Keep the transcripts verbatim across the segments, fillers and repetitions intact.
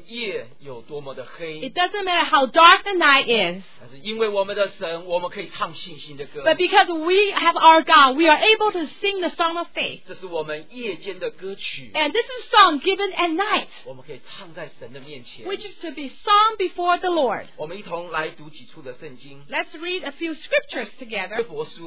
夜有多么的黑， It doesn't matter how dark the night is. 但是因为我们的神，我们可以唱信心的歌。 But because we have our God, we are able to sing the song of faith. 这是我们夜间的歌曲， And this is a song given at night, 我们可以唱在神的面前。 which is to be sung before the Lord. 我们一同来读几处的圣经。 Let's read a few scriptures 约 together. 伯书，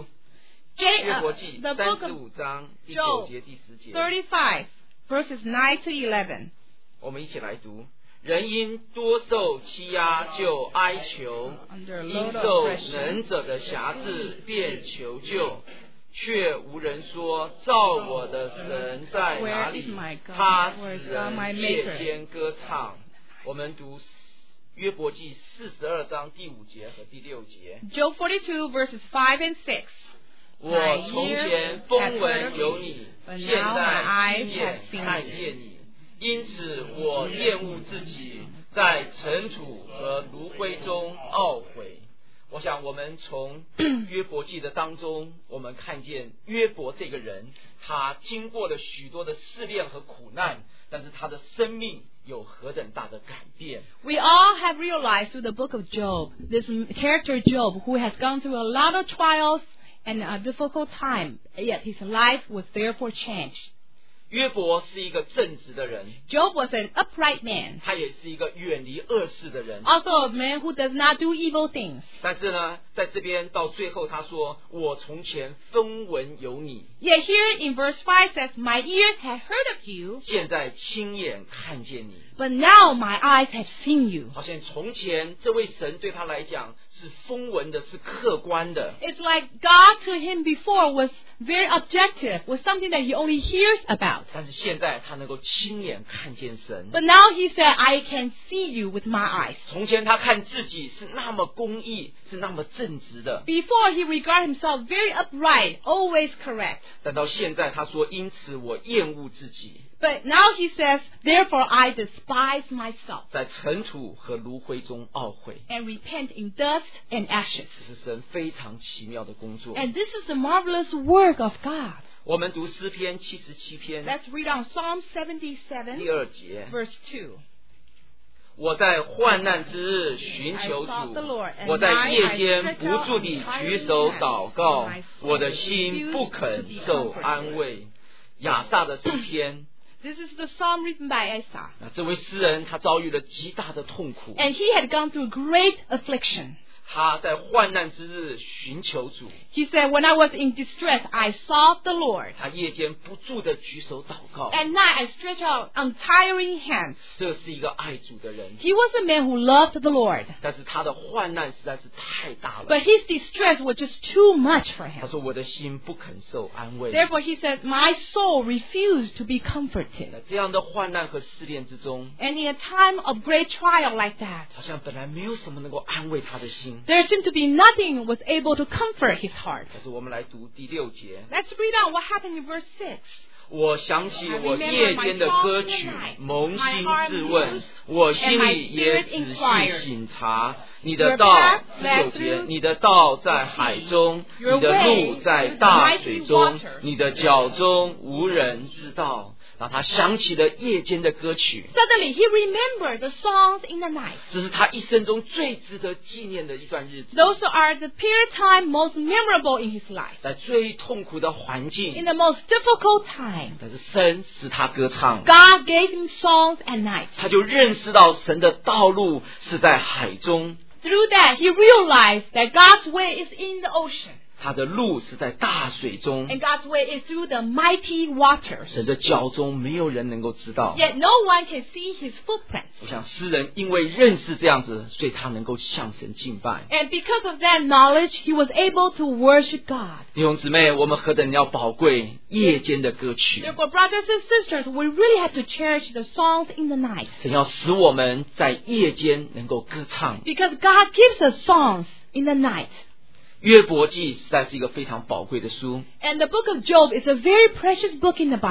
J, 约 uh, 伯记 the 三 book 十 of 五章第九 Job, 节第十节， thirty-five, verses nine to eleven. 我们一起来读。人因多受欺压就哀求， Under a 因 load of 受 oppression. 能者的辖制便求救，却无人说造我的神在哪里？ Where is my God? 他 Where 使 is God, my 人 Maker? 夜间歌唱。我们读约伯记四十二章第五节和第六节。 Job forty-two, verses five and six. 我从前风闻有你，现在亲眼看见你，因此我厌恶自己，在尘土和炉灰中懊悔。我想我们从约伯记的当中，我们看见约伯这个人，他经过了许多的试炼和苦难，但是他的生命有何等大的改变。 We all have realized through the book of Job, this character Job, who has gone through a lot of trials and a difficult time, yet his life was therefore changed. 约伯是一个正直的人， Job was an upright man, 他也是一个远离恶事的人。 also a man who does not do evil things. 但是呢，在这边到最后他说，我从前风闻有你， Yet here in verse five says, My ears have heard of you, 现在亲眼看见你。 but now my eyes have seen you. 好像从前这位神对他来讲是风闻的，是客观的。 It's like God to him before was very objective, was something that he only hears about. 但是现在他能够亲眼看见神。 But now he said, I can see you with my eyes. 从前他看自己是那么公义，是那么正直的， Before he regarded himself very upright, always correct. 但到现在他说，因此我厌恶自己， But now he says, therefore I despise myself 在尘土和炉灰中懊悔。 and repent in dust and ashes. 这是神非常奇妙的工作。 And this is the marvelous work of God. 我们读诗篇七十七篇 Let's read on Psalm seventy-seven, 第二节。 verse two. 我在患难之日寻求主，我在夜间不住地举手祷告，我的心不肯受安慰。亚萨的诗篇， This is the psalm written by Asa. 那这位诗人他遭遇了极大的痛苦， And he had gone through great affliction. 他在患难之日寻求主， He said, when I was in distress, I sought the Lord. 他夜间不住地举手祷告。 At night, I stretched out untiring hands. 这是一个爱主的人， He was a man who loved the Lord. 但是他的患难实在是太大了。 But his distress was just too much for 他 him. 说：“我的心不肯受安慰。” Therefore, he said, my soul refused to be comforted. 在这样的患难和试炼之中， And in a time of great trial like that, 好像本来没有什么能够安慰他的心。 there seemed to be nothing was able to comfort his heart. 但是我们来读第六节。 Let's read on what happened in verse six. 我想起我夜间的歌曲，扪心自问，我心里也仔细省察。你的道，十九节，你的道在海中，你的路在大水中，你的脚中无人知道。然后他想起了夜间的歌曲， Suddenly, he remembered the songs in the night. 这是他一生中最值得纪念的一段日子。 Those are the period of time most memorable in his life. 在最痛苦的环 In 境， the most difficult time, 但是神使他歌唱， God gave him songs at night. 他就认识到神的道路是在海中， Through that, he realized that God's way is in the ocean. 他的路是在大水中， And God's way is through the mighty waters. 神的脚中没有人能够知道。 Yet no one can see his footprints. 我想诗人因为认识这样子，所以他能够向神敬拜。 And because of that knowledge, he was able to worship God. 弟兄姊妹，我们何等要宝贵夜间的歌曲！ Therefore, brothers and sisters, we really have to cherish the songs in the night. 神要使我们在夜间能够歌唱。 Because God gives us songs in the night. 约伯记实在是一个非常宝贵的书。 And the book of Job is a very precious book in the Bible.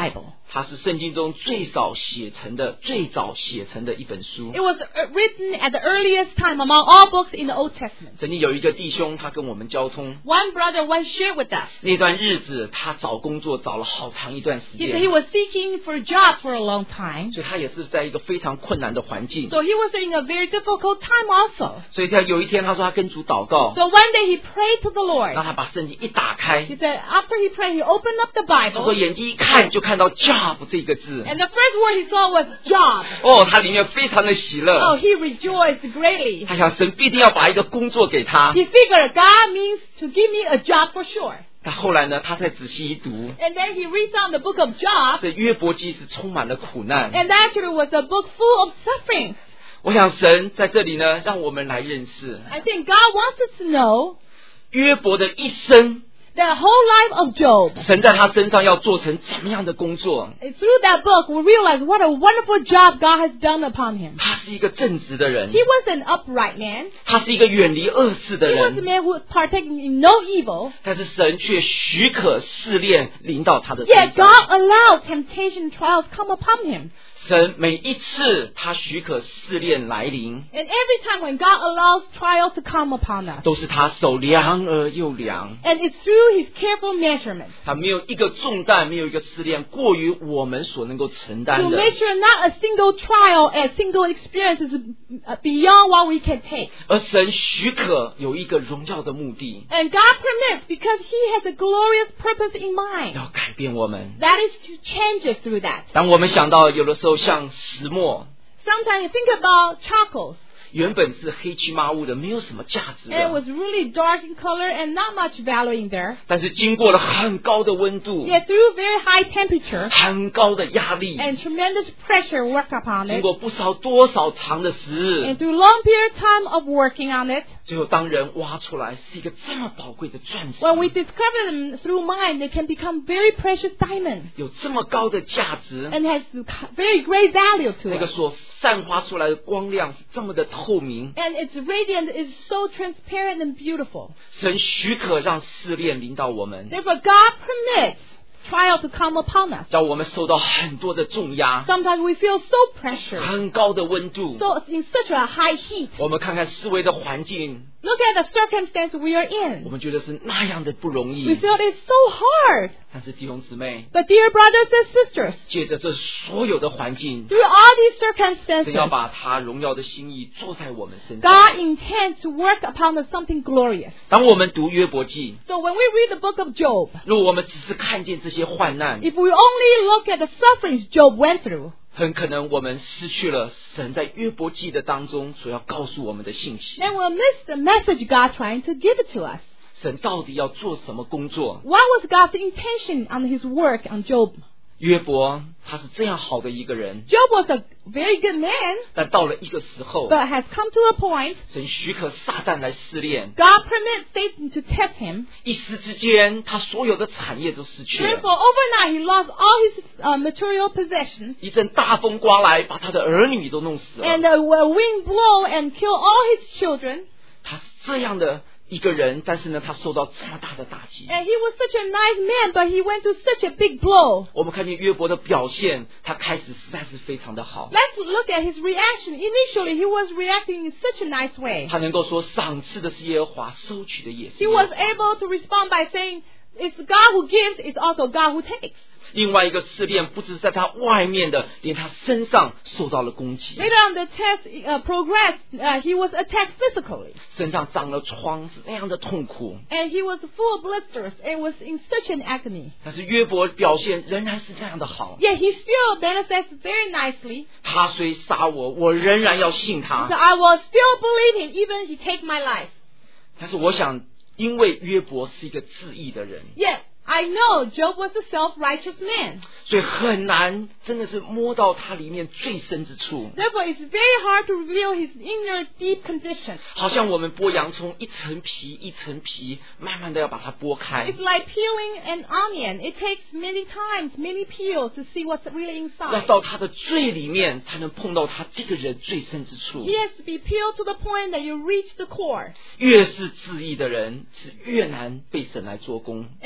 它是圣经中最早写成的、最早写成的一本书。 It was written at the earliest time among all books in the Old Testament. 曾经有一个弟兄，他跟我们交通， One brother once shared with us. 那段日子他找工作找了好长一段时 He said 间， he was seeking for jobs for a long time. 所以他也是在一个非常困难的环境。 So he was in a very difficult time also. 所以他有一天他说他跟主祷告， So one day he prayed to the 让 Lord. 他把圣经一打开， He said after he prayed, he opened up the 他说 Bible. 眼睛一看就看到 job 这个字， And the first word he saw was job. 哦，他里面非常的喜 Oh, 乐， he rejoiced greatly. 他想神必定要把一个工作给他。 He figured God means to give me a job for sure. 但后来呢，他再仔细一读， And then he reads on the book of Job. 这约伯记是充满了苦难。 And actually was a book full of suffering. 我想神在这里呢，让我们来认识 I think God wants us to know 约伯的一生， the whole life of Job. 神在他身上要做成怎么样的工作。 Through that book, we realize what a wonderful job God has done upon him. 他是一个正直的人， He was an upright man. 他是一个远离恶事的 He was a 人， man who was partaking in no evil. 但是神却许可试炼临到他的身 Yet 上。 God allowed temptation and trials come upon him. 神每一次他许可试炼来临， And every time when God allows trials to come upon us, 都是他手量而又量， and it's through His careful measurement 他没有一个重担，没有一个试炼过于我们所能够承 to 担的。 make sure not a single trial, a single experience is beyond what we can take. 而神许可有一个荣耀的目的， And God permits because He has a glorious purpose in mind. 要改变我们。 That is to change us through that. 当我们想到有的时候像石墨， Sometimes you think about charcoals. 原本是黑漆麻乌的，没有什么价值 And it 的， was really dark in color and not much value in there. 但是经过了很高的温度、 Yet through very high temperature 很高的压力， and tremendous pressure work upon 经 it, 过不少多少长的时日， and through long period of time of working on it, 最后当人挖出来是一个这么宝贵的钻石， when we discover them through mind, they can become very precious diamonds 有这么高的价值， and has very great value to 那个 it. 所散发出来的光亮是这么的透明。 And its radiance is so transparent and beautiful. 神许可让试炼临到我们， Therefore, God permits trial to come upon us. 叫我们受到很多的重压， Sometimes we feel so pressured, 很高的温度。 so in such a high heat. 我们看看四围的环境， Look at the circumstance we are 我 in. 们觉得是那样的不容 We 易。 feel it's so hard. 但是弟兄姊妹， But dear brothers and sisters, 借着这所有的环境， through all these 神要 circumstances, 把他荣耀的心意做在我们身上。 God intends to work upon us something glorious. 当我们读约伯记， So when we read the book of Job, 如果我们只是看见这些患难， if we only look at the sufferings Job went through, 很可能我们失去了神在约伯记的当中所要告诉我们的信息。 then we'll miss the message God trying to give it to us. 神到底要做什么工作？ What was God's intention on His work on Job? 约伯他是这样好的一个人， Job was a very good man, 但到了一个时候， but has come to a point, 神许可撒旦来试炼， God permits Satan to test him. 一时之间他所有的产业都失去了。 Therefore, overnight he lost all his uh, material possessions, 一阵大风刮来，把他的儿女都弄死了。 and a wind blow and kill all his children. 他是这样的一个人，但是呢，他受到这么大的打击。 And he was such a nice man, but he went through such a big blow. 我们看见约伯的表现，他开始实在是非常的好。 Let's look at his reaction. Initially, he was reacting in such a nice way. 他能够说赏赐的是耶和华，收取的也是 He 耶和 was 华。 able to respond by saying, it's God who gives, it's also God who takes. 另外一个试炼不是在他外面的，连他身上受到了攻击， Later on, the test uh, progressed. Uh, he was attacked physically. 身上长了疮，是那样的痛苦。 And he was full of blisters and was in such an agony. 但是约伯表现仍然是这样的好。 Yet he still manifests very nicely. 他虽杀我，我仍然要信 So 他。 I will still believe him, even he take my life. 但是我想，因为约伯是一个自义的人， Yet I know Job was a self-righteous man. 所以很难真的是摸到他里面最深之处。 Therefore, it's very hard to reveal his inner deep condition. 好像我们剥洋葱，一层皮一层皮，慢慢的要把它剥开 It's。like peeling an onion. It takes many times, many peels to see what's really 要 inside. 到他的最里面，才能碰到他这个人最深之处 He。has to be peeled to the point that you reach the core. 越是自义的人，是越难被神来做工。 And when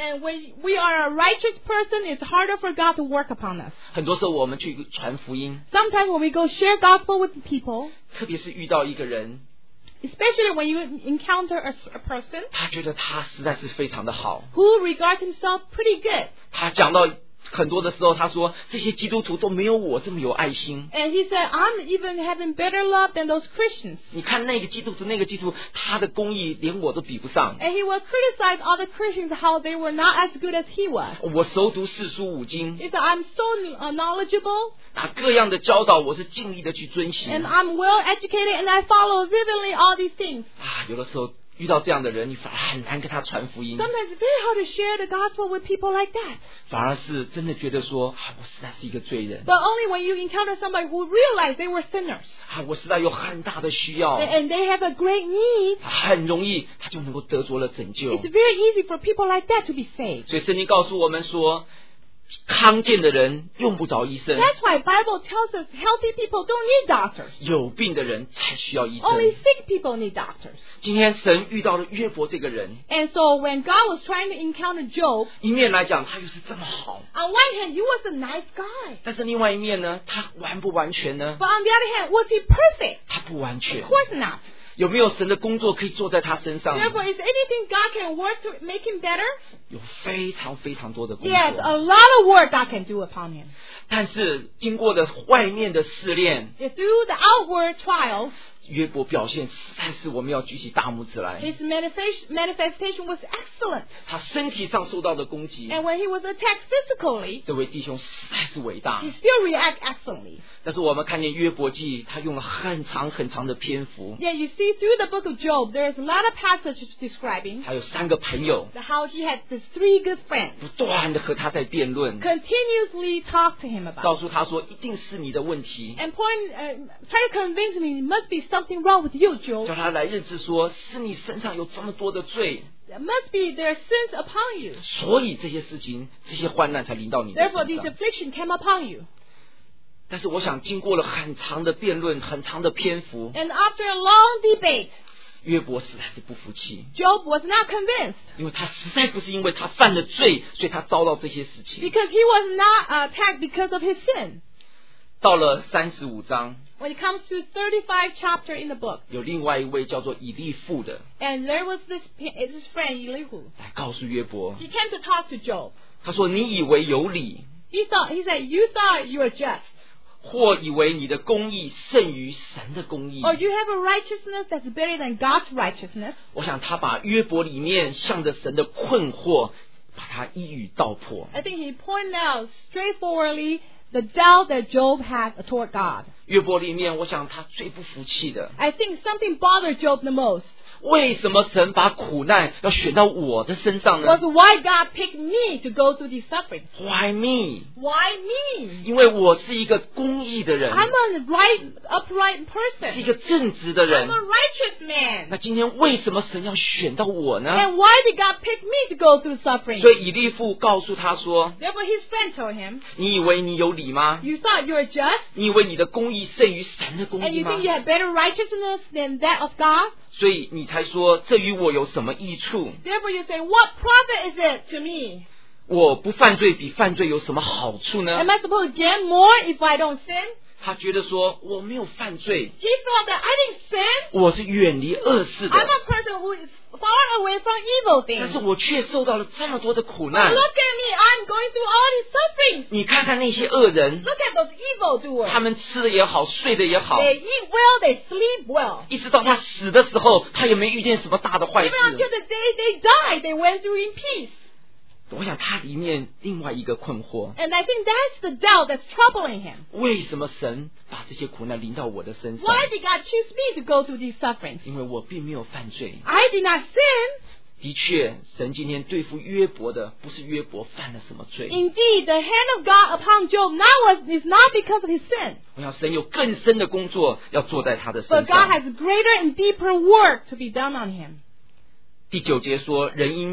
we are a righteous person, it's harder for God to work upon us. 很多时候我们去传福音， Sometimes when we go share gospel with people, 特别是遇到一个人， especially when you encounter a, a person 他觉得他实在是非常的好， who regards himself pretty good. 他讲到很多的时候，他说这些基督徒都没有我这么有爱心。 And he said, I'm even having better love than those Christians. 你看那个基督徒，那个基督徒，他的公义连我都比不上。 And he will criticize other Christians how they were not as good as he was. 我熟读四书五经， He said, I'm so uh, knowledgeable, 啊，各样的教导我是尽力的去遵行。 and I'm well educated, and I follow vividly all these things. 啊，有的时候遇到这样的人，你反而很难跟他传福音， Sometimes it's very hard to share the gospel with people like that. 反而是真的觉得说，啊，我实在是一个罪人， But only when you encounter somebody who realized they were sinners, 啊，我实在有很大的需要， and they have a great need, 很容易他就能够得着了拯救。 it's very easy for people like that to be saved. 所以圣经告诉我们说，康健的人用不着医生， That's why Bible tells us healthy people don't need doctors. 有病的人才需要医生。 Only sick people need doctors. 今天神遇到了约伯这个人， And so when God was trying to encounter Job, 一面来讲他又是这么好， on one hand, he was a nice guy. 但是另外一面呢，他完不完全呢？ But on the other hand, was he perfect? 他不完全 Of。course not. 有没有神的工作可以做在他身上？ Therefore, is there anything God can work to make him better? 有非常非常多的工 Yes, 作， a lot of work God can do upon him. 但是经过了外面的试炼， If through the outward trials, 约伯表现实在是我们要举起大拇指来。 his manifest- manifestation was excellent. 他身体上受到的攻击， And when he was attacked physically, 这位弟兄实在是伟大 he。still reacted excellently. 但是我们看见约伯记，他用了很长很长的篇幅， Yeah, you see through the book of Job, there's a lot of passages describing 还有三个朋友 how he had these three good friends 不断的和他在辩论， continuously talk to him about 告诉他说一定是你的问题， and point, uh, try to convince him it must be something wrong with you, 叫 Job. 他来认知说是你身上有这么多的罪， There must be their sins upon you. 所以这些事情这些患难才临到你的 Therefore, 身 these 上。 affliction came upon you. 但是我想经过了很长的辩论，很长的篇幅， And after a long debate, 约伯实在是不服气， Job was not convinced 因为他实在不是因为他犯了罪，所以他遭到这些事情。 because he was not attacked because of his sin. 到了三十五章， When it comes to thirty-five chapter in the book, 有另外一位叫做以利父的 and there was this this friend Elihu. 来告诉约伯， He came to talk to Job. 他说：“你以为有理， He thought he said, "You thought you were just, 或以为你的公义胜于神的公义。 or you have a righteousness that's better than God's righteousness." ” 我想他把约伯里面向着神的困惑，把它一语道破。 I think he pointed out straightforwardly the doubt that Job had toward God. 约伯里面，我想他最不服气的， I think something bothered Job the most 为什么神把苦难要选到我的身上呢 was why God picked me to go through these sufferings. ？Why me？ Why me? 因为我是一个公义的人， I'm a right, upright 是一 person. 个正直的 I'm 人 a。righteous man. 那今天为什么神要选到我呢？ And why did God pick me to go through suffering? 所以以利父告诉他说 Therefore, his friend told him, 你以为你有理吗？ "You thought you were just, 你以为你的公义胜于神的公 and 义 you 吗 think？ you have better righteousness than that of God? 所以你才说这与我有什么益处？ Therefore, you say, what profit is it to me? 我不犯罪比犯罪有什么好处呢 Am？ I supposed to gain more if I don't sin?" 他觉得说我没有犯罪， He thought that I didn't sin. 我是远离恶事 I'm 的， a person who is far away from evil 但 things. 是我却受到了这么多的苦 But 难。 look at me, I'm going through all these sufferings. 你看看那些恶人， Look at those evildoers. 他们吃的也好，睡的也好， They eat well, they sleep well. 一直到他死的时候，他也没遇见什么大的坏 Even until 事。 the day they died, they went through in peace. 我想他里面另外一个困惑， And I think that's the doubt that's troubling him. 为什么神把这些苦难临到我的身上？ Why did God choose me to go through these sufferings? 因为我并没有犯罪。 I did not sin. 的确，神今天对付约伯的，不是约伯犯了什么罪。 Indeed, the hand of God upon Job now was, is not because of his sin. 我想神有更深的工作要做在他的 But 身 God 上。 has greater and deeper work to be done on him. 第九节说，人因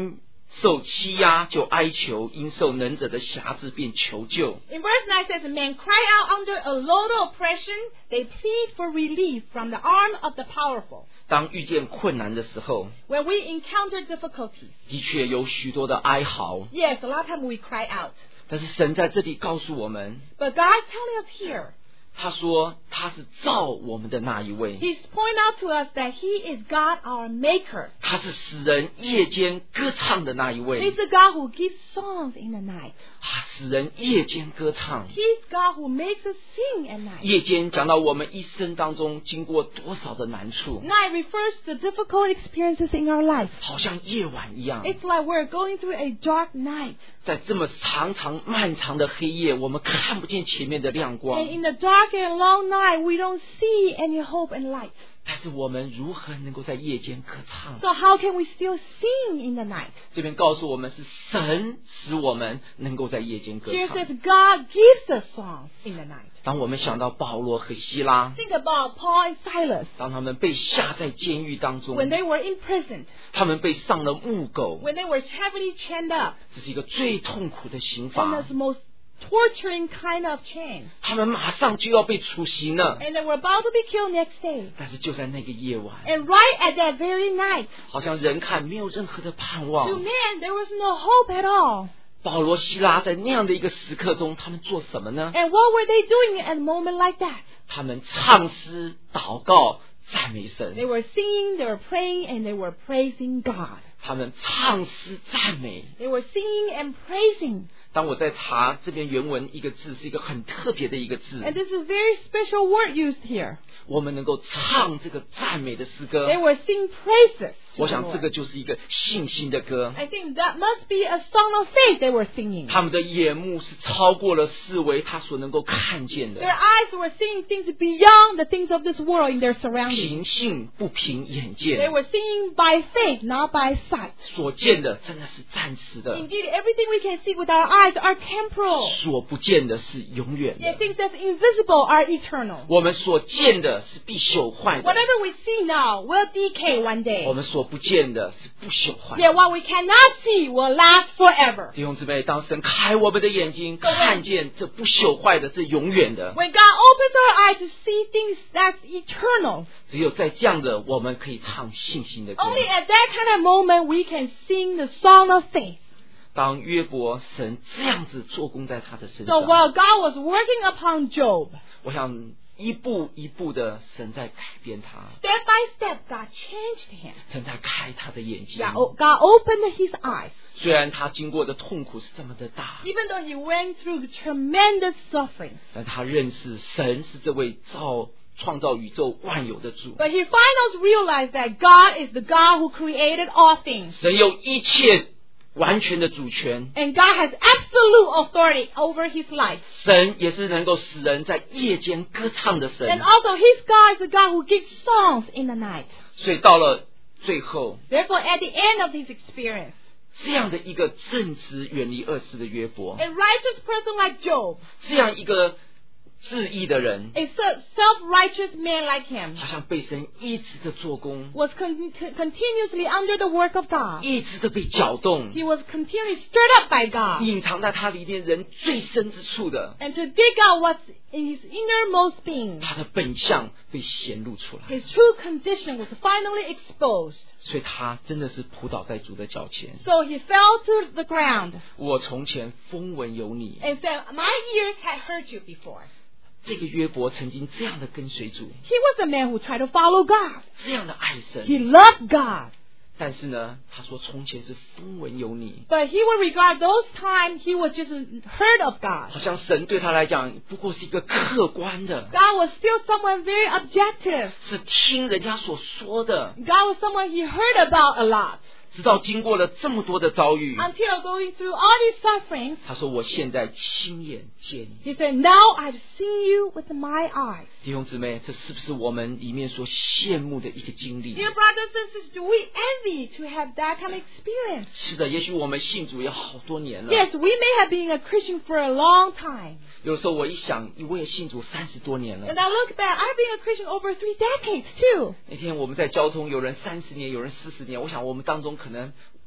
受欺压就哀求，因受能者的辖制便求救。 In verse nine says, men cry out under a load of oppression. They plead for relief from the arm of the powerful. 当遇见困难的时候， When we encounter difficulties, 的确有许多的哀嚎， yes, a lot of times we cry out. 但是神在这里告诉我们， But God's telling us here, 他说他是造我们的那一位， He's pointing out to us that He is God, our Maker. 他是使人夜间歌唱的那一位， He's the God who gives songs in the night. 啊，使人夜间歌唱。 He's God who makes us sing at night. 夜间讲到我们一生当中经过多少的难处， Night refers to difficult experiences in our life. 好像夜晚一样， It's like we're going through a dark night. 在这么长长漫长的黑夜，我们看不见前面的亮光， And in the dark and long night, we don't see any hope and light. 但是我们如何能够在夜间歌唱？ So how can we still sing in the night? 这边告诉我们是神使我们能够在夜间歌 Here 唱。 says God gives us songs in the night. 当我们想到保罗和希拉， Think about Paul and Silas 当他们被下在监狱当中， when they were imprisoned, 他们被上了木狗， when they were heavily chained up, 这是一个最痛苦的刑 and 罚 the。most torturing kind of chains. 他们马上就要被处刑了， And they were about to be killed next day. 但是就在那个夜晚， And right at that very night, 好像人看没有任何的盼 to 望。 man, there was no hope at all. 保罗、希拉在那样的一个时刻中，他们做什么呢？ And what were they doing at a moment like that? 他们唱诗、祷告、赞美神。 They were singing, they were praying, and they were praising God. 他们唱诗赞美。 They were singing and praising. 当我在查这边原文一个字，是一个很特别的一个字， And this is a very special word used here. 我们能够唱这个赞美的诗歌 They，were singing praises. to 我 the 想这 Lord. 个就是一个信心的歌。 I think that must be a song of faith they were singing. 他们的眼目是超过了视为他所能够看见的， Their eyes were seeing things beyond the things of this world in their surroundings. 凭信不凭眼 They 见， were singing by faith, not by sight. 所见的真的是暂时的， Indeed, everything we can see with our eyes are temporal. 所不见的是永远 Yet 的。 things that's invisible are eternal. 我们所见的是必朽坏的， Whatever we see now will decay one day. 我们所不见的是不朽坏 Yet 的。 what we cannot see will last forever. 弟兄姊妹，当神开我们的眼睛，看见这不朽坏的，这永远的， When God opens our eyes to see things that's eternal, 只有在这样的，我们可以唱信心的歌。 only at that kind of moment we can sing the song of faith. 当约伯神这样子做工在他的身 So 上， while God was working upon Job, 我想一步一步的神在改变他， step by step, God changed him. 神在开他的眼睛。 God God opened his eyes. 虽然他经过的痛苦是这么的大， Even though he went through tremendous suffering, 但他认识神是这位造创造宇宙万有的主， but he finally realized that God is the God who created all things. 神有一切完全的主权， And God has absolute authority over his life. 神也是能够使人在夜间歌唱的 And 神。 also his God is the God who gives songs in the night. 所以到了最后， Therefore, at the end of his experience, 这样的一个正直远离恶事的约伯， a righteous person like Job, 这样一个自义的人， a self-righteous man like him, 好像被神一直的做工， was con- continuously under the work of God. 一直的被搅动， He was continually stirred up by God. 隐藏在他里面人最深之处的 And to dig out what's in his innermost being, 他的本相被显露出来， his true condition was finally exposed. 所以他真的是扑倒在主的脚前。 So he fell to the ground 我从前风闻有你， and said, My ears had heard you before. 这个约伯曾经这样的跟随主， He was a man who tried to follow God. 这样的爱 He 神， loved God. 但是呢，他说从前是风闻有你， But he would regard those times he was just heard of God. 好像神对他来讲不过是一个客观的， God was still someone very objective. 是听人家所说的。 God was someone he heard about a lot. 直到经过了这么多的遭遇， Until going through all these sufferings, 他说我现在亲眼见你。 he said, Now I've seen you with my eyes. 弟兄姊妹，这是不是我们里面所羡慕的一个经历？ Dear brothers and sisters, do we envy to have that kind of experience? 是的，也许我们信主也好多年了。 Yes, we may have been a Christian for a long time. 有时候我一想，我也信主三十多年了 And。I look back, I've been a Christian over three decades too. 那天我们在交通，有人三十年，有人四十年。我想我们当中可能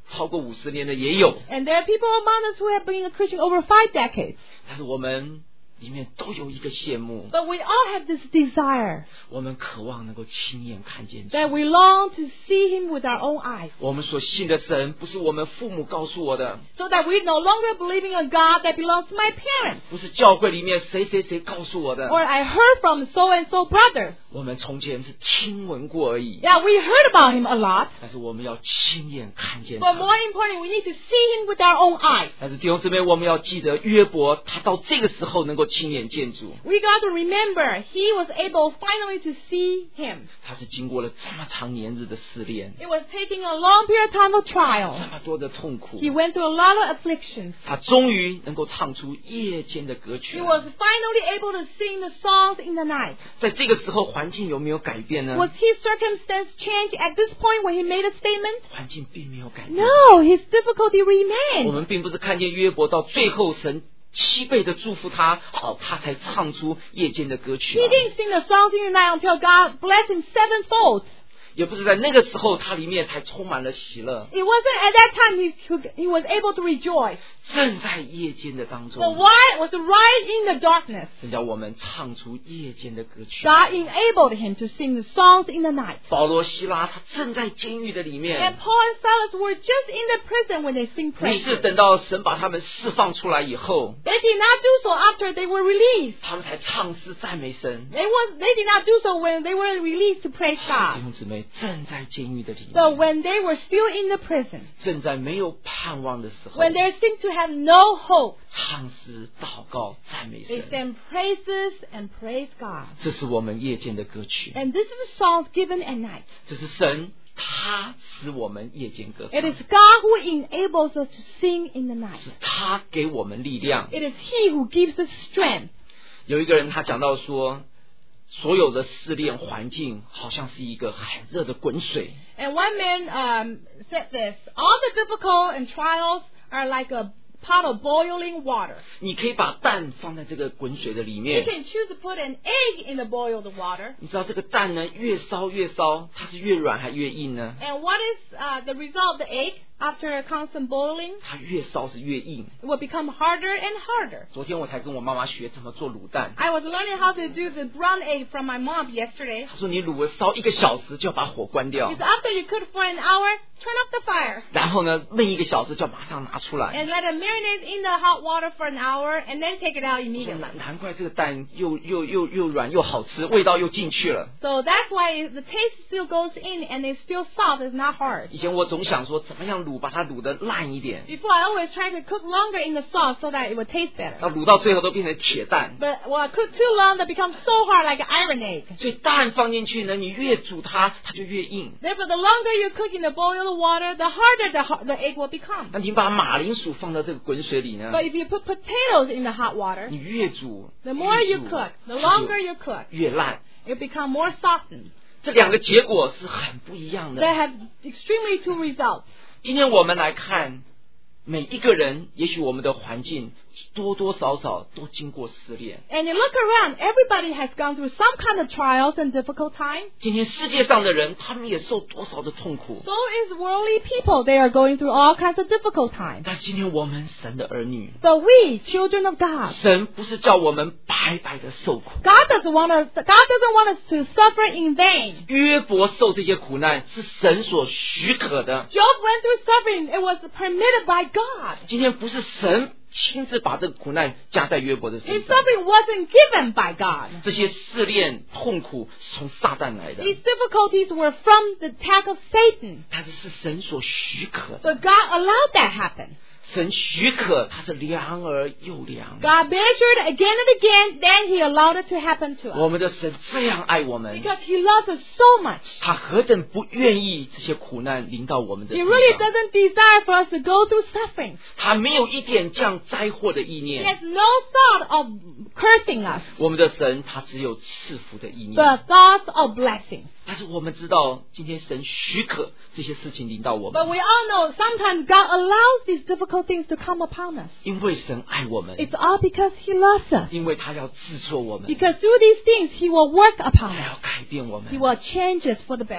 超过五十年的也有。 And there are people among us who have been a Christian over five decades. 但是我们里面都有一个羡慕， But we all have this desire 我们渴望能够亲眼看见主。 that we long to see Him with our own eyes. 我们所信的神不是我们父母告诉我的， So that we no longer believe in a God that belongs to my parents. 不是教会里面谁谁谁告诉我的， Or I heard from so and so brother. 我们从前是听闻过而已。 Yeah, we heard about him a lot. 但是我们要亲眼看见 But 他。 more importantly, we need to see him with our own eyes. 但是弟兄姊妹，我们要记得约伯，他到这个时候能够亲眼见主， We got to remember he was able finally to see him. 他是经过了这么长年日的试炼， It was taking a long period of time of 这 trial. 么多的痛苦， He went through a lot of afflictions. 他终于能够唱出夜间的歌曲 He。was finally able to sing the songs in the night. 在这个时候，环境有没有改变呢？ Was his circumstance changed at this point when he made a statement? 环境并没有改变。 No, his difficulty 我 remained. 们并不是看见约伯到最后神七倍的祝福他，好，他才唱出夜间的歌曲 He 啊。 didn't sing the songs in the night until God blessed him sevenfold. 也不是在那个时候，他里面才充满了喜乐。 It wasn't at that time he, could- he was able to rejoice. 正在夜间的当 The 中， why was right in the darkness. 神叫我们唱出夜间的歌曲。 God enabled him to sing the songs in the night. 保罗、希拉他正在监狱的里 And 面， Paul and Silas were just in the prison when they sing 不 praise. 是等到神把他们释放出来以后， They did not do so after they were released. 他们才唱诗赞美神。 They was they did not do so when they were released to praise 弟 God. 兄姊妹，正在监狱的里 So 面， when they were still in the prison, 正在没有盼望的时候， when they seemed to have no hope, 唱诗、祷告、赞美 they 神， sang praises and praise God. 这是我们夜间的歌曲。 And this is the songs given at night. 这是神他使我们夜间歌 It 唱， is God who enables us to sing in the night. 是他给我们力量。 It is He who gives us strength. 有一个人他讲到说，所有的试炼环境好像是一个很热的滚水， And one man um, said this: all the difficult and trials are like a pot of boiling water. 你可以把蛋放在这个滚水的里 You 面， can choose to put an egg in the boiled water. 你知道这个蛋呢，越烧越烧，它是越软还越硬呢？ And what is uh, the result of the egg after constant boiling? 它越烧是越硬。 It will become harder and harder. 昨天我才跟我妈妈学怎么做卤蛋， I was learning how to do the brown egg from my mom yesterday. 她说你卤了烧一个小时就要把火关掉 It's，after you cook for an hour, turn off the fire 然后呢焖一个小时就要马上拿出来。 and let it marinate in the hot water for an hour, and then take it out 我说 immediately. 难难怪这个蛋又又又又软又好吃，味道又进去了。 So that's why the taste still goes in and it's still soft. It's not hard. 以前我总想说怎么样卤，把它卤得烂一点， Before, I always try to cook longer in the sauce so that it would taste better. 那卤到最后都变成铁蛋。 But when I cook too long, they become so hard like an iron egg. 所以蛋放进去呢，你越煮它，它就越硬。 Therefore, the longer you cook in the boiled water, the harder the, ho- the egg will become. 那你把马铃薯放到这个滚水里呢， But if you put potatoes in the hot water, 你越煮 the more 越 you 煮 cook, the 它就 longer you cook, 越烂。 it become more softened. 这两个结果是很不一样 They 的。 have extremely two results. 今天我们来看每一个人，也许我们的环境多多少少都经过试炼。 And you look around, everybody has gone through some kind of trials and difficult time. 今天世界上的人，他们也受多少的痛苦。 So is worldly people. They are going through all kinds of difficult times. 但今天我们神的儿女， But we, children of God, 神不是叫我们白白的受苦。 God doesn't want us. God doesn't want us to suffer in vain. 约伯受这些苦难是神所许可的。 Job went through suffering. It was permitted by God. 今天不是神亲自把这个苦难加在约伯的 His 身上， suffering wasn't given by God. 这些试炼痛苦是从撒旦来的， These difficulties were from the attack of Satan. 但是是神所许可的。 But God allowed that happen. 神许可，它是凉而又凉。 God measured again and again, then He allowed it to happen to 我 us. 们的神这样爱我们， Because He loves us so much. 他何等不愿意这些苦难临到我们的 He 身 really 上。 doesn't desire for us to go through suffering. 他没有一点降灾祸的意 He 念。 has no thought of cursing us, 我们的神他只有赐福的意念。 but thoughts of blessing. 但是我们知道，今天神许可这些事情临到我 But 们， we all know sometimes God allows these difficult things to come upon us. 因为神爱我们， It's all because He loves us. 因为他要制作我们， Because through these things He will work upon 他 us. 要改变我 He 们。 will change us for the better.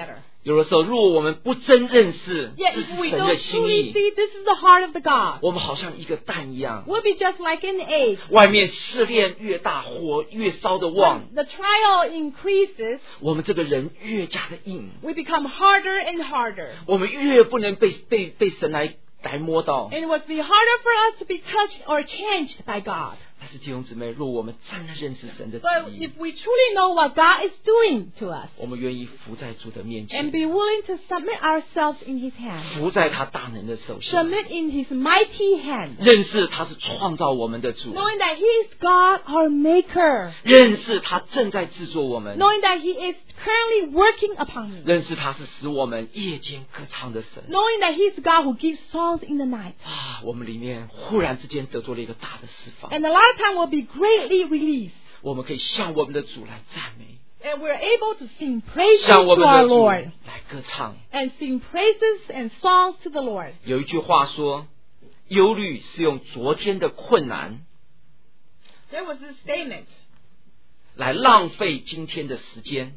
有的时候，如果我们不真认识 Yet 这 if 是 we 神 don't 的心 truly 意， see this is the heart of the God, 我们好像一个蛋一样， we'll be just like an egg. 外面试炼越大，火越烧得旺， When the trial increases, 我们这个人越加的硬， we become harder and harder. 我们越不能被被被神来来摸到。 And it would be harder for us to be touched or changed by God. 但是弟兄姊妹，若我们真的认识神的旨 But 意 if，we truly know what God is doing to us 我们愿意伏在主的面 and 前， be willing to submit ourselves in His hand, 伏在他大能的手下， submit in His mighty hand, 认识他是创造我们的主， knowing that He is God, our Maker, 认识他正在制作我们， knowing that He is currently working upon me, 认识他是使我们夜间歌唱的神。 knowing that He is God who gives songs in the night. 啊，我们里面忽然之间得着了一个大的释放， And a lot of time will be greatly released. 我们可以向我们的主来赞美， And we're able to sing praises 向我 to 们 our 的主 Lord 来歌唱。 and sing praises and songs to the Lord. 有一句话说，忧虑是用昨天的困难 There was this statement. 来浪费今天的时间，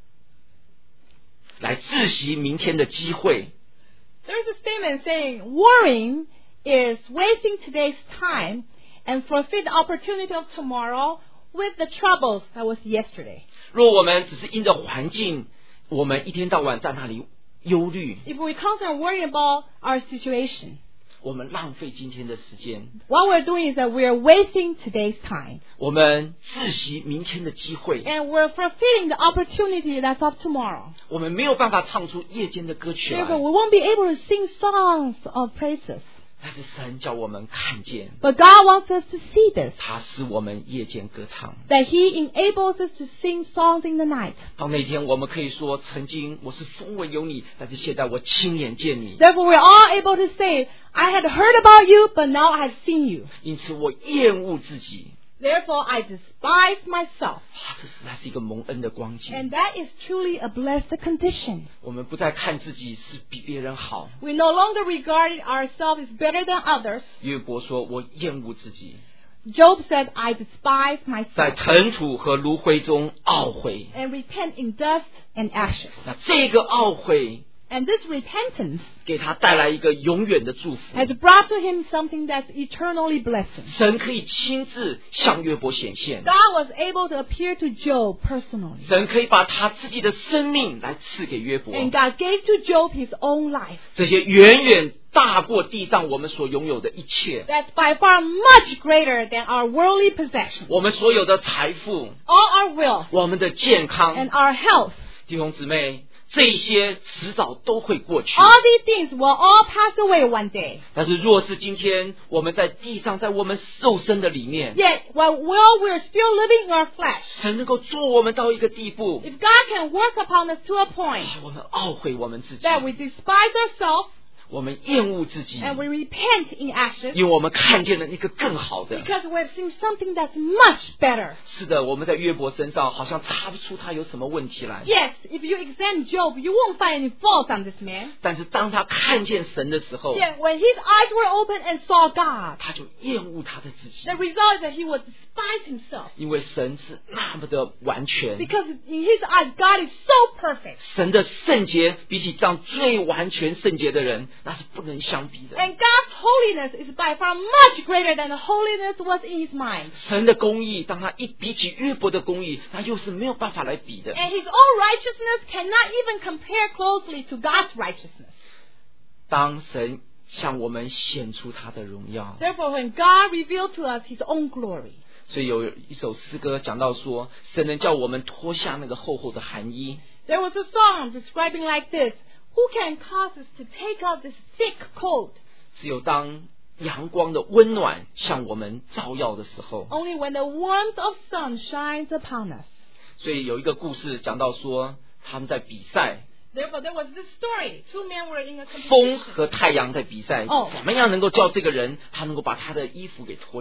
来窒息明天的机会。 There's a statement saying, worrying is wasting today's time and forfeit the opportunity of tomorrow with the troubles that was yesterday. 若我们只是因着环境，我们一天到晚在那里忧虑， If we constantly worry about our situation, 我们浪费今天的时间， what we're doing is that we're wasting today's time 我们窒息明天的机会， and we're forfeiting the opportunity that's of tomorrow. 我们没有办法唱出夜间的歌曲来 Therefore, we won't be able to sing songs of praises. 但是神叫我们看见， But God wants us to see this, 他使我们夜间歌唱。 that He enables us to sing songs in the night. 到那天，我们可以说，曾经我是风闻有你，但是现在我亲眼见你， Therefore, we're all able to say, I had heard about you, but now I have seen you. 因此我厌恶自己。 Therefore, I despise myself. 啊，这实在是一个蒙恩的光景。 And that is truly a blessed condition. 我们不再看自己是比别人好。 We no longer regard ourselves as better than others. 约伯说：“我厌恶自己， Job said, I despise 在 myself 尘土和炉灰中懊悔。 and repent in dust and ashes. ” 那这个懊悔 And this repentance 给他带来一个永远的祝福。 has brought to him something that's eternally blessing. 神可以亲自向约伯显现， God was able to appear to Job personally. 神可以把他自己的生命来赐给约伯， And God gave to Job his own life. 这些远远大过地上我们所拥有的一切， That's by far much greater than our worldly possessions. 我们所有的财富， All our wealth 我们的健康， and our health. 弟兄姊妹，这些迟早都会过去。 All these things will all pass away one day. 但是若是今天我们在地上，在我们肉身的里面， Yet, while while we're still living in our flesh, 神能够做我们到一个地步， if God can work upon us to a point 我们懊悔我们自己， that we despise ourselves 我们厌恶自己， and we repent in ashes 因为我们看见了那个更好的。 because we've seen something that's much better. 是的，我们在约伯身上好像查不出他有什么问题来。 Yes, if you examine Job, you won't find any faults on this man. 但是当他看见神的时候， Yet, when his eyes were open and saw God, 他就厌恶他的自己， the result is that he would despise himself. 因为神是那么的完全， Because in his eyes, God is so perfect. 神的圣洁比起这样最完全圣洁的人，那是不能相比的。 And God's holiness is by far much greater than the holiness was in his mind. 神的公义，当他一比起约伯的公义，那又是没有办法来比的。 And his own righteousness cannot even compare closely to God's righteousness. 当神向我们显出他的荣耀， Therefore, when God revealed to us his own glory, 所以有一首诗歌讲到说，神能叫我们脱下那个厚厚的寒衣， there was a song describing like this, who can cause us to take out this thick coat? 只有当阳光的温暖向我们照耀的时候。 Only when the warmth of sun shines upon us. 所以有一个故事讲到说，他们在比赛， Therefore, there was this story. Two men were in a 风 competition. 和太阳在比赛， 哦怎么样能够叫这个人他能够把他的衣服给脱掉？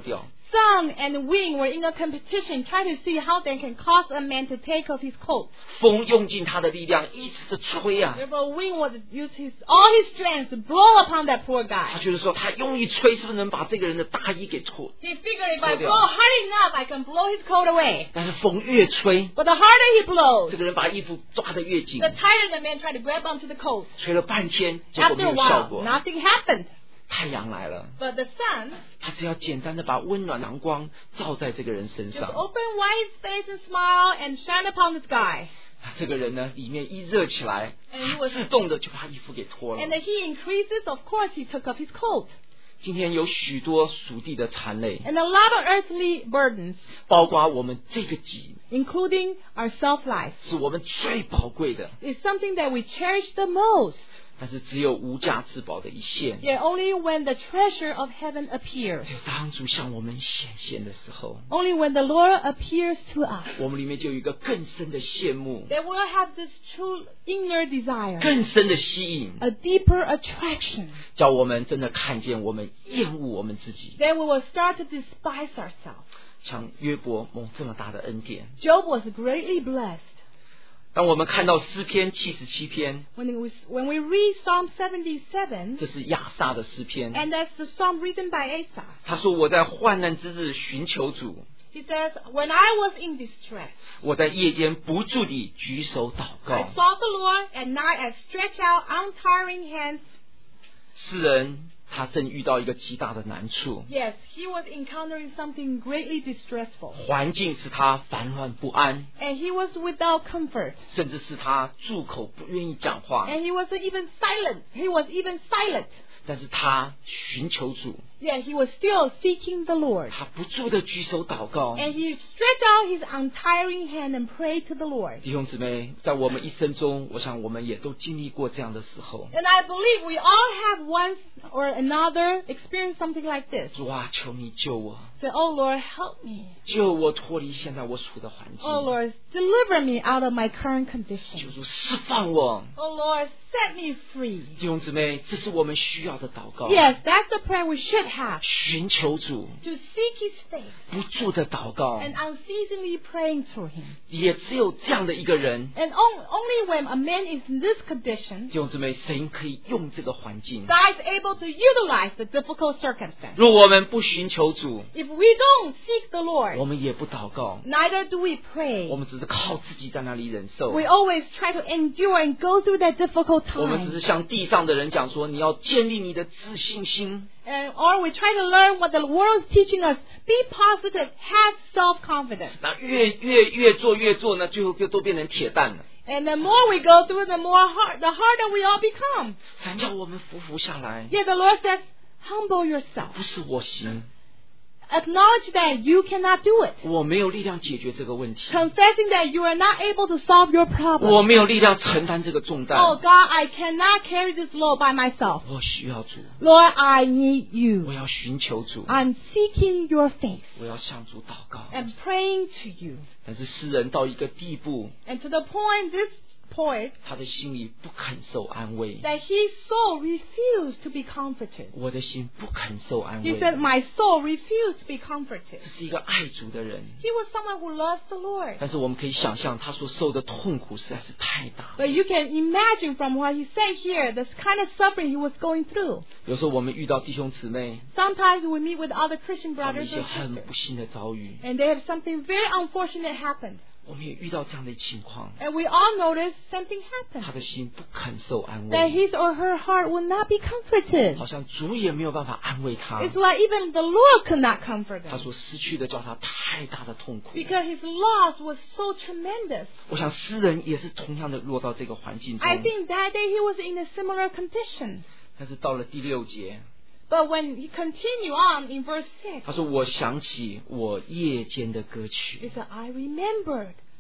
sun and wind were in a competition, trying to see how they can cause a man to take off his coat. 风用尽他的力量，一直的吹啊。 Therefore, wind would use his all his strength to blow upon that poor 他 guy. 觉得说，他用力吹，是不是能把这个人的大衣给脱？ He figured if I blow hard enough, I can blow his coat away. 但是风越吹， But the harder he blows, 这个人把衣服抓得越紧 the， tighter the man tried to grab onto the coat. 吹了半天，结果没 After a 有效 while, 果。 nothing happened. 太阳来了， But the sun 他只要简单的把温暖阳光照在这个人身 just 上， opened wide his face and smiled and shine upon this guy. 这个人呢，里面一热起来， And he 他 was- 自动的就把衣服给脱了 And。the heat increases, of course, he took off his coat. 今天有许多属地的缠累， And a lot of earthly burdens, 包括我们这个己， including our self-life, 是我们最宝贵的， is something that we cherish the most. 但是只有无价之宝的一线。 Yet only when the treasure of heaven appears, 就当主向我们显现的时候， only when the Lord appears to us, 我们里面就有一个更深的羡慕， that we'll have this true inner desire, 更深的吸引， a deeper attraction. 叫我们真的看见我们厌恶我们自己。 Then we will start to despise ourselves. 像约伯蒙这么大的恩典， Job was greatly blessed. 当我们看到诗篇七十七篇， When we, when we read Psalm seventy-seven, 这是亚萨的诗篇， and that's the psalm written by Asaph, 他说：“我在患难之日寻求主， he says, When I was in distress, 我在夜间不住地举手祷 I 告。 sought the Lord, and night I stretched out untiring hands. ” 诗人他正遇到一个极大的难处， Yes, he was encountering something greatly distressful, 环境使他烦乱不安， and he was without comfort, 甚至是他住口不愿意讲话。 and he was even silent. He was even silent. 但是他寻求主， Yet he was still seeking the Lord, 他不住的举手祷告。 and he stretched out his untiring hand and prayed to the Lord. 弟兄姊妹，在我们一生中，我想我们也都经历过这样的时候。 And I believe we all have once or another experienced something like this. 主啊，求你救我， Say, oh Lord, help me. 救我脱离现在我处的环境。 Oh Lord, deliver me out of my current 求 condition. 主释放我。 Oh Lord, set me free. 弟兄姊妹，这是我们需要的祷告。 Yes, that's the prayer we should have. 寻求主， To seek His face 不住的祷告， and unceasingly praying to Him. 也只有这样的一个人， And on, only when a man is in this condition, 弟兄姊妹，神可以用这个环境。 God is able to utilize the difficult circumstance. 若我们不寻求主， If we don't seek the 我 Lord, 们也不祷告， neither do we 我 pray. 们只是靠自己在那里忍受。 We always try to endure and go through that difficult 我们只 time. 是向地上的人讲说，你要建立你的自信心。 And, or we try to learn what the world is teaching us. Be positive. Have self-confidence. 那越越越做越做呢，最后就都变成铁蛋了。 And the more we go through, the more hard, the harder we all become. 神叫我们服服下来， Yet the Lord says, humble yourself. 不是我行， Acknowledge that you cannot do it. 我没有力量解决这个问题， Confessing that you are not able to solve your 我 problem. 没有力量承担这个重担， Oh God, I cannot carry this load by myself. 我需要主， Lord, I need 我 you. 要寻求主， I'm seeking your face 我要向主祷告。 and praying to you. 但是诗人到一个地步， And to the point, this point, 他的心里不肯受安慰， that his soul refused to be comforted. 我的心不肯受安 He 慰。 said, my soul refused to be comforted. 这是一个爱主的人， He was someone who loves the Lord. 但是我们可以想象他所受的痛苦实在是太大了。 But you can imagine from what he said here, the kind of suffering he was going through. 有时候我们遇到弟兄姊妹， Sometimes we meet with other Christian 他们 brothers 一些 and 很 sisters, 不幸的遭遇， and they have something very unfortunate happened. 我们也遇到这样的情况， And we all notice something 他 happened. 的心不肯受安 That 慰， his or her heart will not be comforted. 好像主也没有办法安慰他。 It's like even the Lord could not comfort 他 them. 所失去的叫他太大的痛苦。 Because his loss was so tremendous. 我想诗人也是同样的落到这个环境中 I，think that day he was in a similar condition. 但是到了第六节， But when he continued on in verse six, 他说：“我想起我夜间的歌 he 曲， said, I remembered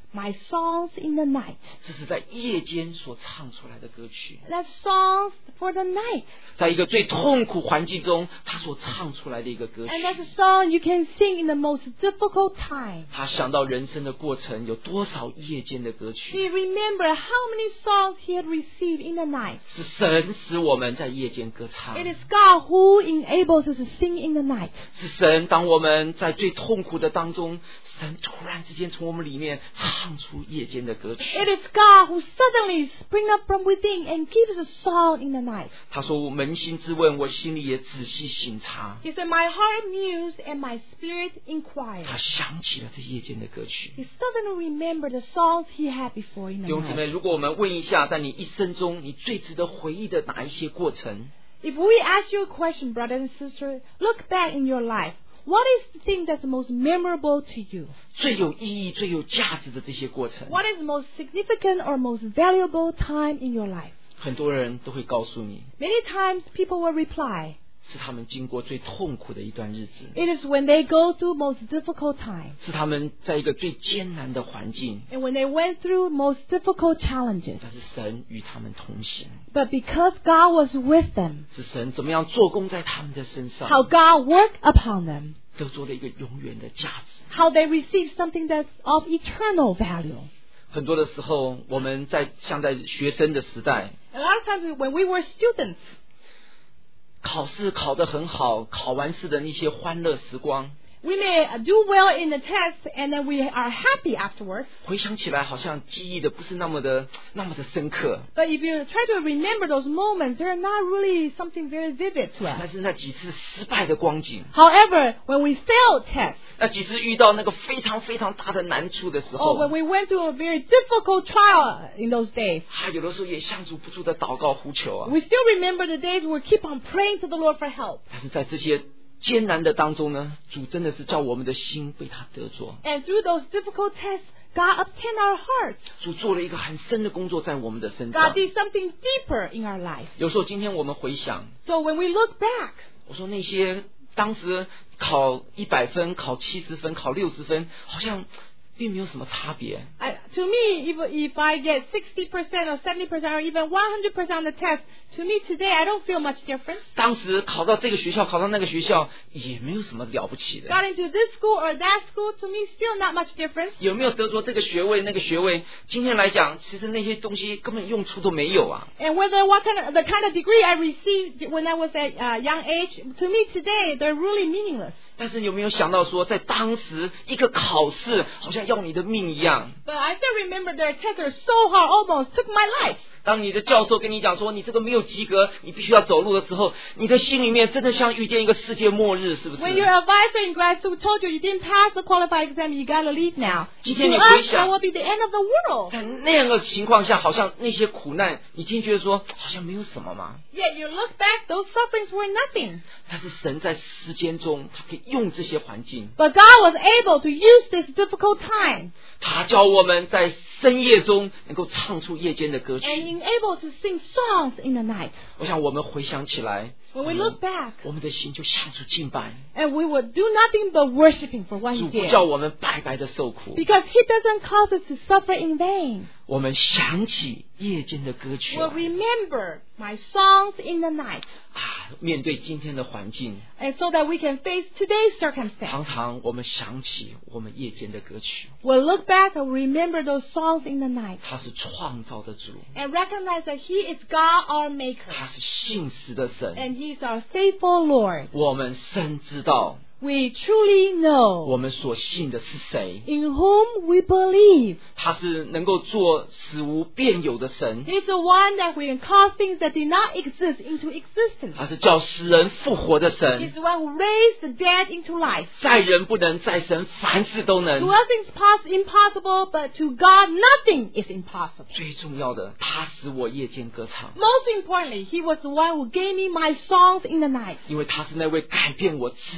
my songs in the night. 这是在夜间所唱出来的歌曲。 That's songs for the night. 在一个最痛苦环境中，他所唱出来的一个歌曲。 And that's a song you can sing in the most difficult time. 他想到人生的过程有多少夜间的歌 He 曲， remembered how many songs he had received in the night. 是神使我们在夜间歌唱， It is God who enables us to sing in the night. 是神当我们在最痛苦的当中，神突然之间从我们里面唱出夜间的歌曲。 It is God who suddenly springs up from within and gives us a song in the night. 他说我扪心自问，我心里也仔细省察。 He said, my heart mused and my spirit 他 inquired. 想起了这夜间的歌曲。 He suddenly remembered the songs he had before in the 弟兄姊 night. 妹，如果我们问一下，在你一生中你最值得回忆的哪一些过程， If we ask you a question, brother and sister, look back in your life. What is the thing that's most memorable to you? 最有意义、最有价值的这些过程， What is the most significant or most valuable time in your life? 很多人都会告诉你， Many times people will reply, 是他们经过最痛苦的一段日子， it is when they go through most difficult time 是他们在一个最艰难的环境， and when they went through most difficult challenges. 但是神与他们同行， But because God was with them, 是神怎么样做工在他们的身上， how God worked upon them, 得着了一个永远的价值。 how they received something that's of eternal value. 很多的时候，我们在像在学生的时代， A lot of times when we were students, 考试考得很好，考完试的那些欢乐时光， we may do well in the test and then we are happy afterwards. 回想起来好像记忆的不是那么的那么的深刻， But if you try to remember those moments, they're not really something very vivid to 但 us. 是那几次失败的光景， However, when we failed tests, 那几次遇到那个非常非常大的难处的时 or 候， when we went through a very difficult trial in those days, 还有的时候也相足不住的祷告呼求啊。 we still remember the days we keep on praying to the Lord for help. 但是在这些艰难的当中呢，主真的是叫我们的心被他得着， And through those difficult tests, God obtained our hearts. 主做了一个很深的工作在我们的身 God 上。 did something deeper in our life. 有时候今天我们回想， So when we look back, 我说那些当时考一百分、考七十分、考六十分，好像并没有什么差别。 I, to me, if, if I get sixty percent or seventy percent or even one hundred percent on the test, to me today I don't feel much different. 当时考到这个学校，考到那个学校，也没有什么了不起的。 Got into this school or that school, to me still not much different. 有没有得着这个学位、那个学位？今天来讲，其实那些东西根本用处都没有啊。 And whether what kind of, the kind of degree I received when I was at a uh, young age, to me today, they're really meaningless. 但是有没有想到说，在当时一个考试好像要你的命一样？ But I still remember their tests are so hard, almost took my life. 当你的教授跟你讲说你这个没有及格，你必须要走路的时候，你的心里面真的像遇见一个世界末日，是不是？ When your advisor in grad school told you you didn't pass the qualified exam, you gotta leave now. 今 To 天你回 us, 想 that will be the end of the world. 在那样的情况下，好像那些苦难，你今天觉得说好像没有什么嘛。 Yet you look back, those sufferings were nothing. 但是神在时间中，他可以用这些环境， But God was able to use this difficult time 他教我们在深夜中能够唱出夜间的歌 and 曲。 able to sing songs in the night. 我想我们回想起来， When we look back, 我们的心就像是敬拜， and we would do nothing but worshiping for what 主 He 不 did. 叫我们白白的受苦。 Because He doesn't cause us to suffer in vain. 我们想起夜间的歌曲 We'll 来 remember my songs in the night. 啊，面对今天的环境， And so that we can face today's circumstance. 常常我们想起我们夜间的歌曲， We'll look back and remember those songs in the night. 他是创造的主， And recognize that He is God our Maker. 他是信实的神。 And He is our faithful Lord. 我们深知道 We truly know 我们所信的是谁， in whom we believe. 他是能够做使无变有的神， He's the one that can cause things that did not exist into existence. 他是叫使人复活的 He's 神， the one who raised the dead into life. 在人不能，在神凡事都 To 能。 us it's poss- impossible, but to God nothing is impossible. 最重要的，他使我夜间歌唱， Most importantly, He was the one who gave me my songs in the night. 因为他是那位改变我、制作我的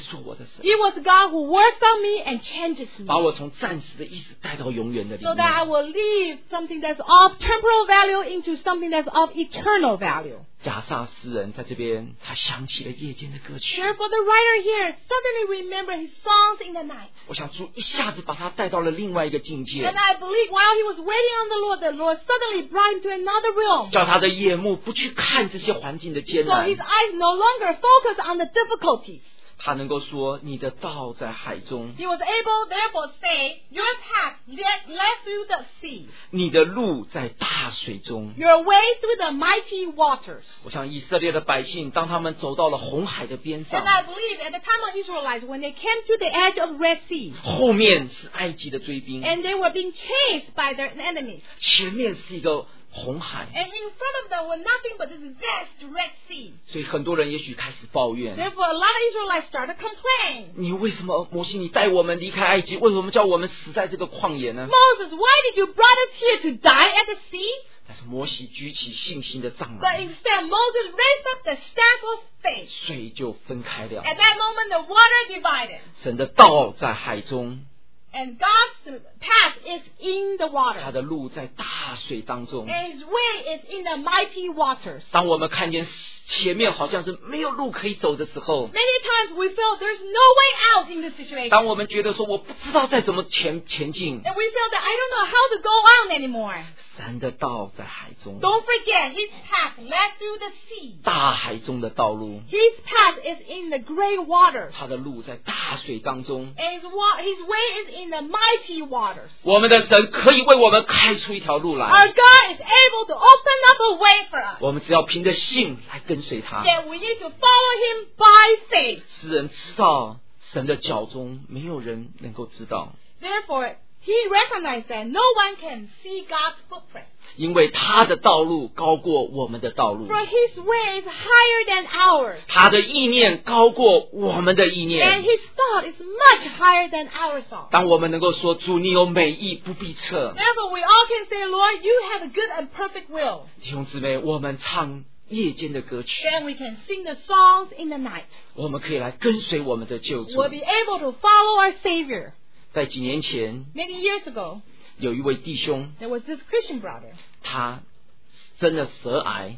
神， He was the God who works on me and changes me, 把我从暂时的意识带到永远的里 so that I 面。 will leave something that's of temporal value into something that's of eternal value. 亚萨诗人在这边，他想起了夜间的歌曲。 Therefore, the writer here suddenly remembered his songs in the night. 我想主一下子把他带到了另外一个境界， And I believe while he was waiting on the Lord, the Lord suddenly brought him to another realm. 叫他的眼目不去看这些环境的艰 So 难 his，eyes no longer focus on the difficulties. 他能够说：“你的道在海中， He was able, therefore, say, your path led, led through the sea, 你的路在大水中。 your way through the mighty waters. ” 我想以色列的百姓，当他们走到了红海的边 And 上， I believe at the time of Israelites, when they came to the edge of Red Sea, 后面是埃及的追兵， and they were being chased by their enemies, 前面是一个红海， and in front of them was nothing but this vast Red Sea. 所以很多人也许开始抱怨： Therefore, a lot of Israelites started complaining. 你为什么摩西，你带我们离开埃及，为什么叫我们死在这个旷野呢？ Moses, why did you brought us here to die at the sea? 但是摩西举起信心的杖 But 来， instead, Moses raised up the staff of faith. 水就分开了。 At that moment, the water divided. 神的道在海中， And God's path is in the 他 water. 的路在大水当中。 And His way is in the mighty waters. 当我们看见前面好像是没有路可以走的时候， Many times we feel there's no way out in this situation. 当我们觉得说我不知道再怎么前前进， And we feel that I don't know how to go on anymore. 神的道在海中， Don't forget, His path led through the sea. 大海中的道路， His path is in the great waters. 他的路在大水当中。 And His, wa- his way is in the mighty waters. 我们的神可以为我们开出一条路 Our 来， God is able to open up a way for us. 我们只要凭着信来跟随他。 That we need to follow Him by faith. 诗人知道神的脚中没有人能够知道， Therefore, he recognized that no one can see God's footprint. 因为他的道路高过我们的道路， For His way is higher than ours. 他的意念高过我们的意 And 念。 His thought is much higher than our thought. 当我们能够说主你有美意不必测， Therefore, we all can say, Lord, you have a good and perfect will. 弟兄姊妹，我们唱夜间的歌曲， Then we can sing the songs in the night. 我们可以来跟随我们的救主 We'll。be able to follow our Savior. 在几年前， Many years ago, 有一位弟兄， there was this Christian brother. 他生了舌癌。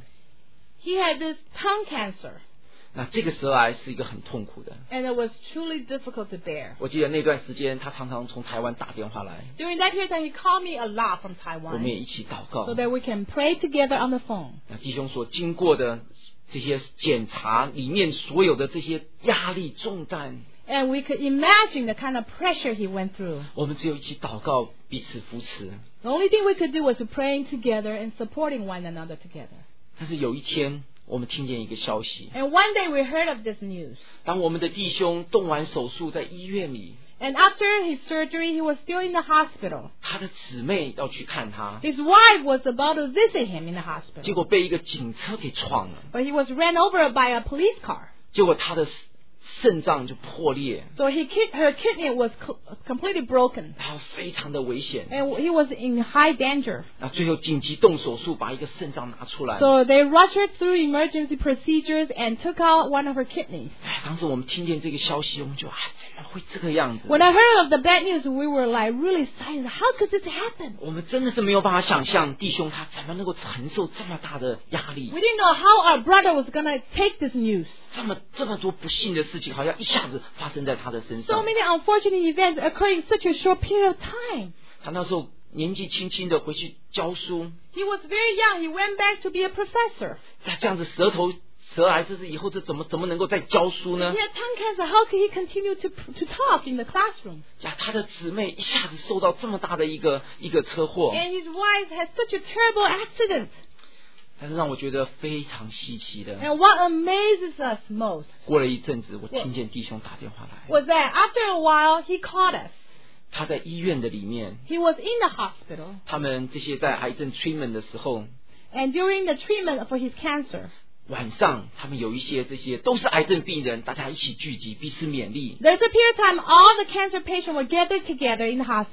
He had this tongue cancer, 那这个舌癌是一个很痛苦的。 and it was truly difficult to bear. 我记得那段时间，他常常从台湾打电话来， During that period of time, he called me a lot from 我们也 Taiwan 一起祷告 so。that we can pray together on the phone. 那弟兄所经过的这些检查里面所有的这些压力重担， And we could imagine the kind of pressure he went through. 我们只有一起祷告，彼此扶持。 The only thing we could do was to praying together and supporting one another together. 但是有一天，我们听见一个消息， And one day we heard of this news. 当我们的弟兄动完手术在医院里， And after his surgery, he was still in the hospital. 他的姊妹要去看他， His wife was about to visit him in the 结 hospital. 果被一个警车给撞了， But he was ran over by a police car. 结果他的肾脏就破裂， So he, her kidney was co- completely broken. 然后非常的危险。 And he was in high danger. 那最后紧急动手术，把一个肾脏拿出来。 So they rushed her through emergency procedures and took out one of her kidneys. 哎，当时我们听见这个消息，我们就啊，怎么会这个样子？ When I heard of the bad news, we were like really silent. How could this happen? 我们真的是没有办法想象弟兄他怎么能够承受这么大的压力， We didn't know how our brother was going to take this news. 这么这么多不幸的事情，好像一下子发生在他的身 So 上。 many unfortunate events occurred in such a short period of time. 他那时候年纪轻轻的回去教书， He was very young. He went back to be a professor. 他这样子舌头舌癌，这是以后这怎么怎么能够再教书 He 呢？ had tongue cancer. How could he continue to to talk in the classroom? 呀，他的姊妹一下子受到这么大的一个一个车祸， And his wife had such a terrible accident. 但是让我觉得非常稀奇的。 And what amazes us most 过了一阵子，我听见弟兄打电话来， was that after a while he called us. 他在医院的里面， He was in the hospital. 他们这些在癌症 treatment 的时候， And during the treatment for his cancer, 晚上他们有一些这些都是癌症病人，大家一起聚集，彼此勉励。 there's a period of time all the cancer patients were gathered together in the hospital.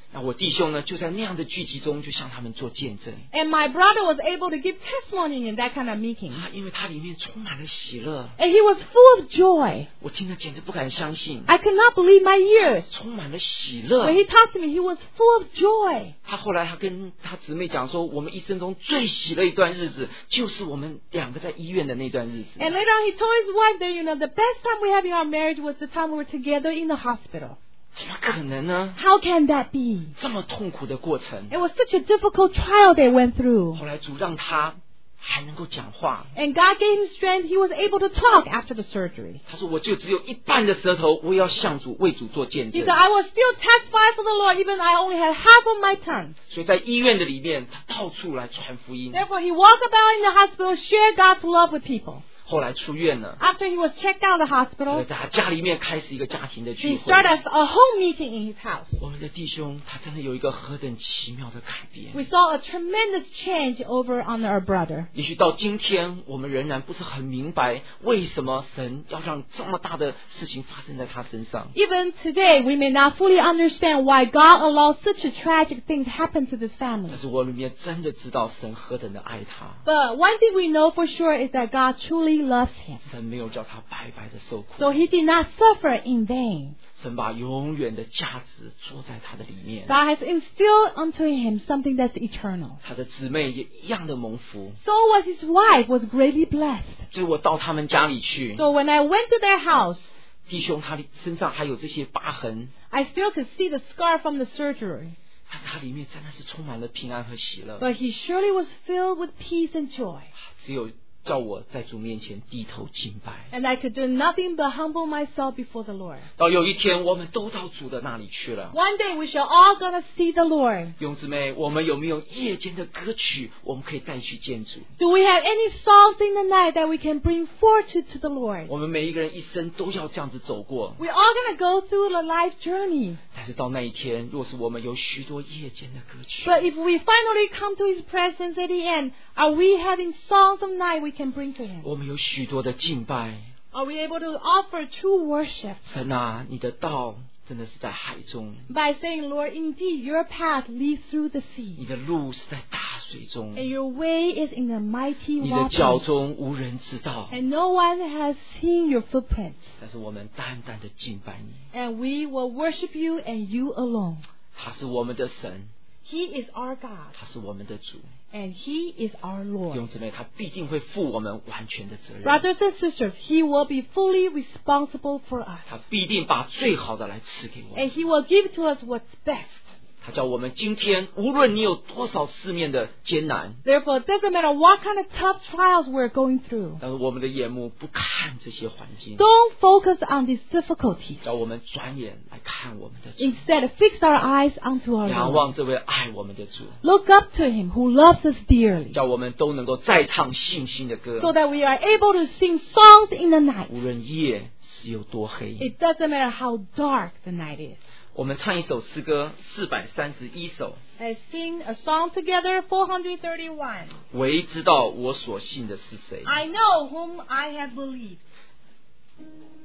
那我弟兄呢，就在那样的聚集中，就向他们做见证。 And my brother was able to give testimony in that kind of meeting. 啊，因为它里面充满了喜乐， And he was full of joy. 我听了简直不敢相信， I could not believe my ears. 充满了喜乐。 When he talked to me, he was full of joy. 他后来他跟他姊妹讲说，我们一生中最喜乐一段日子，就是我们两个在医院的那段日子。 And later on, he told his wife that, you know, the best time we had in our marriage was the time we were together in the hospital. 怎么可能呢？ How can that be? 这么痛苦的过程， It was such a difficult trial they went through. 后来主让他还能够讲话。 And God gave him strength. He was able to talk after the surgery. 他说：“我就只有一半的舌头，我也要向主为主做见 He 证 said, I will still testify for the Lord, even I only had half of my tongue. 所以在医院的里面，他到处来传福音。 Therefore, he walked about in the hospital, shared God's love with people. 后来出院了， After he was checked out of the 在 hospital, 他家里面开始一个家庭的聚 he 会。 started a home meeting in his house. 我们的弟兄，他真的有一个何等奇妙的改变。 We saw a tremendous change over on our brother. 也许到今天，我们仍然不是很明白，为什么神要让这么大的事情发生在他身上。 Even today, we may not fully understand why God allowed such a tragic thing to happen to this family. 但是我里面真的知道神何等的爱他， But one thing we know for sure is that God truly loves him. 神没有叫他白白的受苦， So he did not suffer in vain. 神把永远的价值做在他的里面。 God has instilled unto him something that's eternal. 他的姊妹也一样的蒙福， So was his wife was greatly blessed. 所以我到他们家里去， So when I went to their house, 弟兄他身上还有这些疤痕， I still could see the scar from the surgery. 但他里面真的是充满了平安和喜乐。 But he surely was filled with peace and joy. 只有叫我在主面前低头敬拜。 And I could do nothing but humble myself before the Lord. 到有一天，我们都到主的那里去了。 One day we shall all gonna see the Lord. 弟兄姊妹，我们有没有夜间的歌曲，我们可以带去见主？ Do we have any songs in the night that we can bring forth to, to the Lord? 我们每一个人一生都要这样子走过。 We're all gonna go through the life journey. 但是到那一天，若是我们有许多夜间的歌曲， But if we finally come to His presence at the end, are we having songs of night we can bring to Him? 我们有许多的敬拜。 Are we able to offer true worship 神啊，你的道真的是在海中， by saying, Lord, indeed your path leads through the 你 sea, 的路是在大水中， and your way is in the mighty 你的脚 waters, 中无人知道。 and no one has seen your footprints. 但是我们单单的敬拜你， And we will worship you and you alone. 他是我们的神， He is our God, 他是我们的主。 and He is our 弟 Lord. 兄姊妹，他必定会负我们完全的责任， Brothers and sisters, He will be fully responsible for us, 他必定把最好的来赐给我们。 and He will give to us what's best. 他叫我们今天，无论你有多少四面的艰难， Therefore, it doesn't matter what kind of tough trials we're going through. 但是我们的眼目不看这些环境， Don't focus on these difficulties. 叫我们转眼来看我们的主， Instead, fix our eyes onto our 仰 Lord. 望这位爱我们的主， Look up to Him who loves us dearly, 叫我们都能够再唱信心的歌， so that we are able to sing songs in the night. 无论夜是有多黑。 It doesn't matter how dark the night is. 我们唱一首诗歌，四百三十一首， Let's sing a song together, four hundred thirty-one. 唯知道我所信的是谁。 I know whom I have believed.